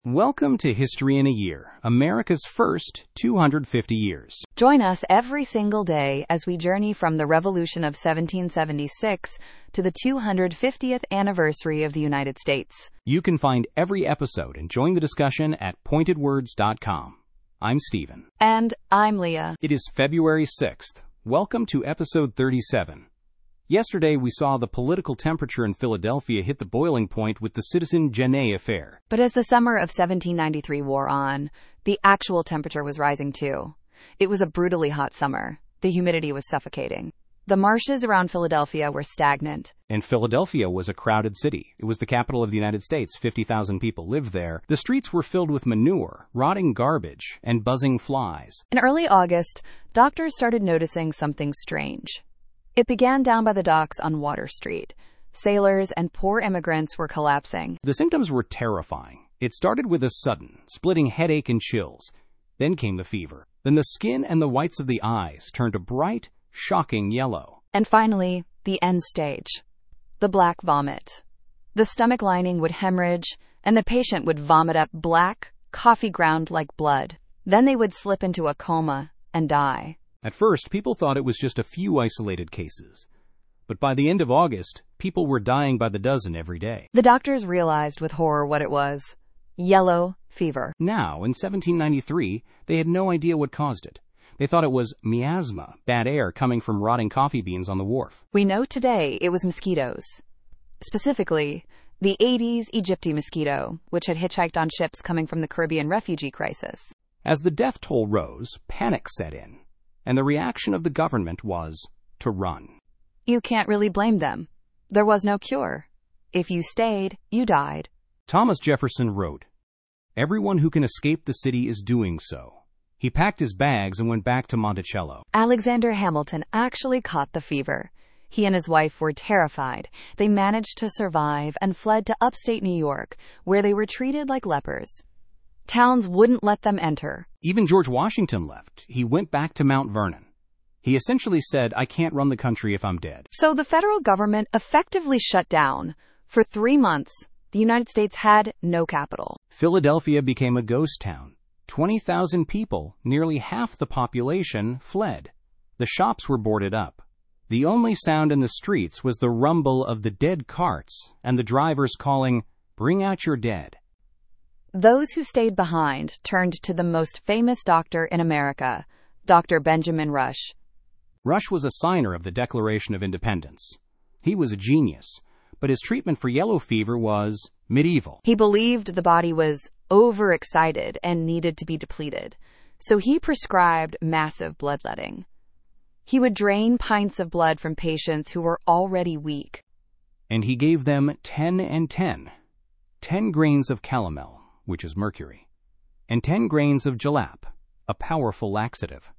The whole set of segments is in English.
Welcome to History in a Year, America's first 250 years. Join us every single day as we journey from the Revolution of 1776 to the 250th anniversary of the United States. You can find every episode and join the discussion at pointedwords.com. I'm Stephen. And I'm Leah. It is February 6th. Welcome to episode 37. Yesterday, we saw the political temperature in Philadelphia hit the boiling point with the Citizen Genet affair. But as the summer of 1793 wore on, the actual temperature was rising too. It was a brutally hot summer. The humidity was suffocating. The marshes around Philadelphia were stagnant. And Philadelphia was a crowded city. It was the capital of the United States. 50,000 people lived there. The streets were filled with manure, rotting garbage, and buzzing flies. In early August, doctors started noticing something strange. It began down by the docks on Water Street. Sailors and poor immigrants were collapsing. The symptoms were terrifying. It started with a sudden, splitting headache and chills. Then came the fever. Then the skin and the whites of the eyes turned a bright, shocking yellow. And finally, the end stage. The black vomit. The stomach lining would hemorrhage, and the patient would vomit up black, coffee ground like blood. Then they would slip into a coma and die. At first, people thought it was just a few isolated cases. But by the end of August, people were dying by the dozen every day. The doctors realized with horror what it was. Yellow fever. Now, in 1793, they had no idea what caused it. They thought it was miasma, bad air coming from rotting coffee beans on the wharf. We know today it was mosquitoes. Specifically, the Aedes aegypti mosquito, which had hitchhiked on ships coming from the Caribbean refugee crisis. As the death toll rose, panic set in. And the reaction of the government was to run. You can't really blame them. There was no cure. If you stayed, you died. Thomas Jefferson wrote, "Everyone who can escape the city is doing so." He packed his bags and went back to Monticello. Alexander Hamilton actually caught the fever. He and his wife were terrified. They managed to survive and fled to upstate New York, where they were treated like lepers. Towns wouldn't let them enter. Even George Washington left. He went back to Mount Vernon. He essentially said, "I can't run the country if I'm dead." So the federal government effectively shut down. For 3 months, the United States had no capital. Philadelphia became a ghost town. 20,000 people, nearly half the population, fled. The shops were boarded up. The only sound in the streets was the rumble of the dead carts and the drivers calling, "Bring out your dead." Those who stayed behind turned to the most famous doctor in America, Dr. Benjamin Rush. Rush was a signer of the Declaration of Independence. He was a genius, but his treatment for yellow fever was medieval. He believed the body was overexcited and needed to be depleted, so he prescribed massive bloodletting. He would drain pints of blood from patients who were already weak. And he gave them 10 and 10. 10 grains of calomel, which is mercury, and 10 grains of jalap, a powerful laxative.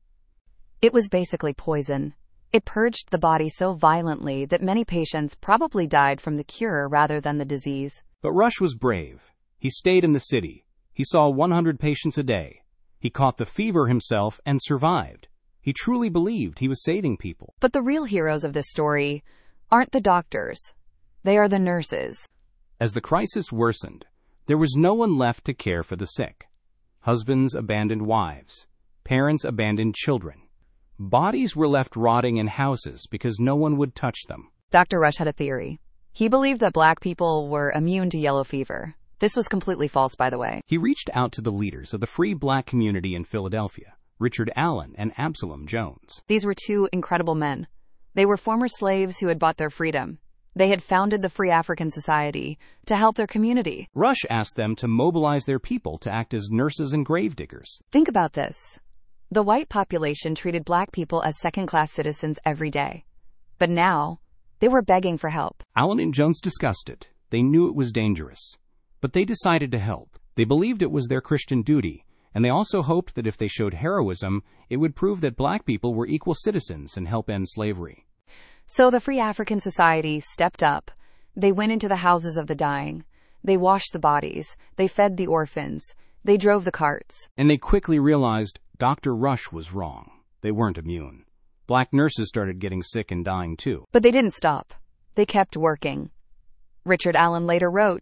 It was basically poison. It purged the body so violently that many patients probably died from the cure rather than the disease. But Rush was brave. He stayed in the city. He saw 100 patients a day. He caught the fever himself and survived. He truly believed he was saving people. But the real heroes of this story aren't the doctors. They are the nurses. As the crisis worsened, there was no one left to care for the sick. Husbands abandoned wives. Parents abandoned children. Bodies were left rotting in houses because no one would touch them. Dr. Rush had a theory. He believed that black people were immune to yellow fever. This was completely false, by the way. He reached out to the leaders of the free black community in Philadelphia, Richard Allen and Absalom Jones. These were two incredible men. They were former slaves who had bought their freedom. They had founded the Free African Society to help their community. Rush asked them to mobilize their people to act as nurses and gravediggers. Think about this. The white population treated black people as second-class citizens every day. But now, they were begging for help. Allen and Jones discussed it. They knew it was dangerous. But they decided to help. They believed it was their Christian duty, and they also hoped that if they showed heroism, it would prove that black people were equal citizens and help end slavery. So the Free African Society stepped up. They went into the houses of the dying. They washed the bodies. They fed the orphans. They drove the carts. And they quickly realized Dr. Rush was wrong. They weren't immune. Black nurses started getting sick and dying too. But they didn't stop. They kept working. Richard Allen later wrote,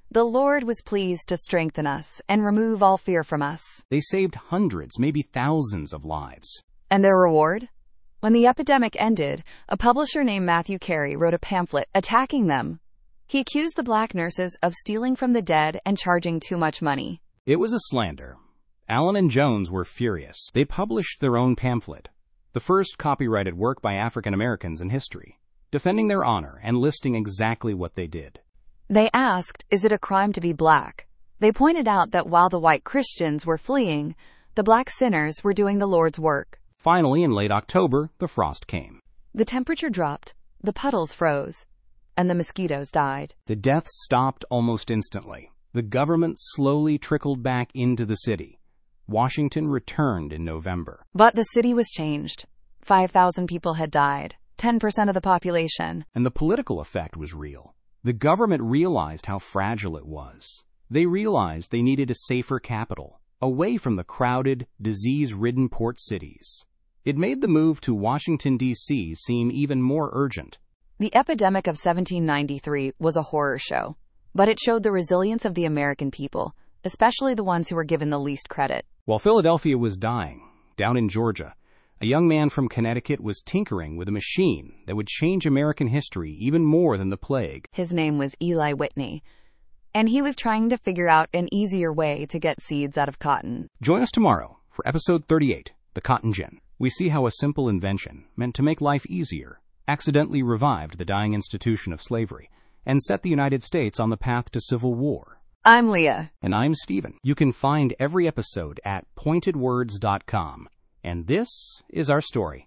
The Lord was pleased to strengthen us and remove all fear from us. They saved hundreds, maybe thousands of lives. And their reward? When the epidemic ended, a publisher named Matthew Carey wrote a pamphlet attacking them. He accused the black nurses of stealing from the dead and charging too much money. It was a slander. Allen and Jones were furious. They published their own pamphlet, the first copyrighted work by African Americans in history, defending their honor and listing exactly what they did. They asked, is it a crime to be black? They pointed out that while the white Christians were fleeing, the black sinners were doing the Lord's work. Finally, in late October, the frost came. The temperature dropped, the puddles froze, and the mosquitoes died. The deaths stopped almost instantly. The government slowly trickled back into the city. Washington returned in November. But the city was changed. 5,000 people had died, 10% of the population. And the political effect was real. The government realized how fragile it was. They realized they needed a safer capital, away from the crowded, disease-ridden port cities. It made the move to Washington, D.C. seem even more urgent. The epidemic of 1793 was a horror show, but it showed the resilience of the American people, especially the ones who were given the least credit. While Philadelphia was dying, down in Georgia, a young man from Connecticut was tinkering with a machine that would change American history even more than the plague. His name was Eli Whitney, and he was trying to figure out an easier way to get seeds out of cotton. Join us tomorrow for episode 38, The Cotton Gin. We see how a simple invention, meant to make life easier, accidentally revived the dying institution of slavery and set the United States on the path to civil war. I'm Leah. And I'm Stephen. You can find every episode at pointedwords.com. And this is our story.